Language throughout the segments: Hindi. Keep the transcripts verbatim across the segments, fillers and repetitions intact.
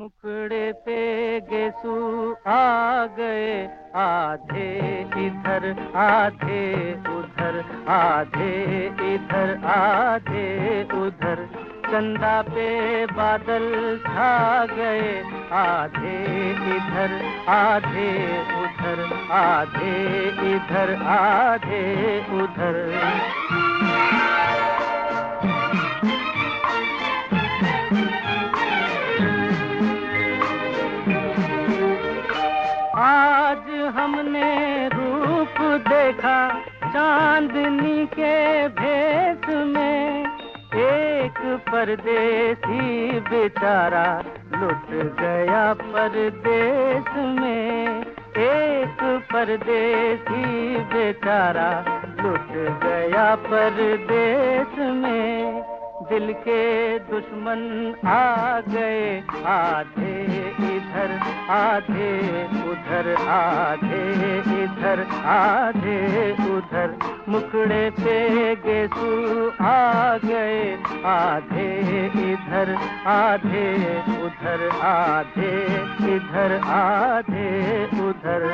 मुखड़े पे गेसू आ गए, आधे इधर आधे उधर, आधे इधर आधे उधर। चंदा पे बादल छा गए, आधे इधर आधे उधर, आधे इधर आधे उधर। आज हमने रूप देखा चांदनी के भेष में, एक परदेसी बेचारा लुट गया परदेश में, एक परदेसी बेचारा लुट गया परदेश में। दिल के दुश्मन आ गए, आधे इधर आधे उधर, आधे इधर आधे उधर। मुखड़े पे गेसू आ गए, आधे इधर आधे उधर, आधे इधर आधे उधर।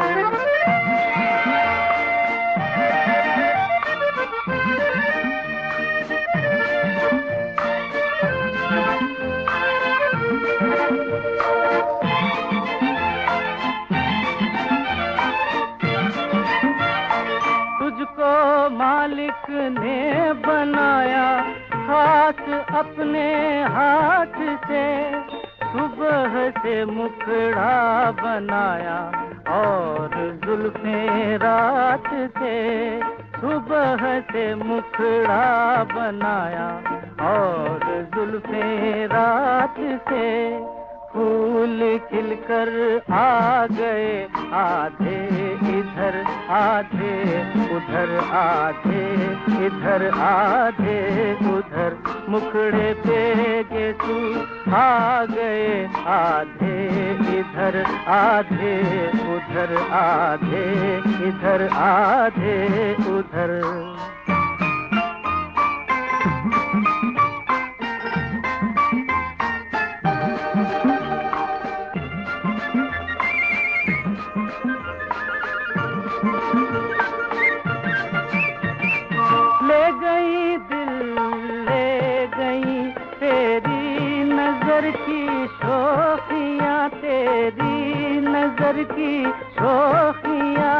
तुझको मालिक ने बनाया खास अपने हाथ से, सुबह से मुखड़ा बनाया और जुल्फें रात से, सुबह से मुखड़ा बनाया और जुल्फें रात से। फूल खिलकर आ गए, आधे इधर आधे उधर, आधे इधर आधे उधर। मुखड़े पे गेसू आ गए, आधे इधर आधे उधर, आधे इधर आधे उधर। ले गई दिल ले गई तेरी नजर की शोखियाँ, तेरी नजर की शोखियाँ।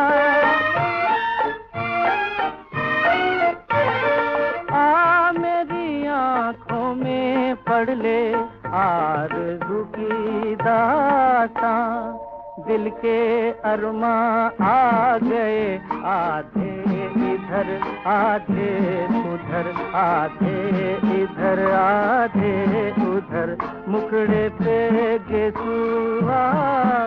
आ मेरी आँखों में पढ़ ले आरज़ू की दास्तां, दिल के अरमां आ गए, आधे इधर आधे उधर, आधे इधर आधे उधर। मुखड़े पे गेसू आ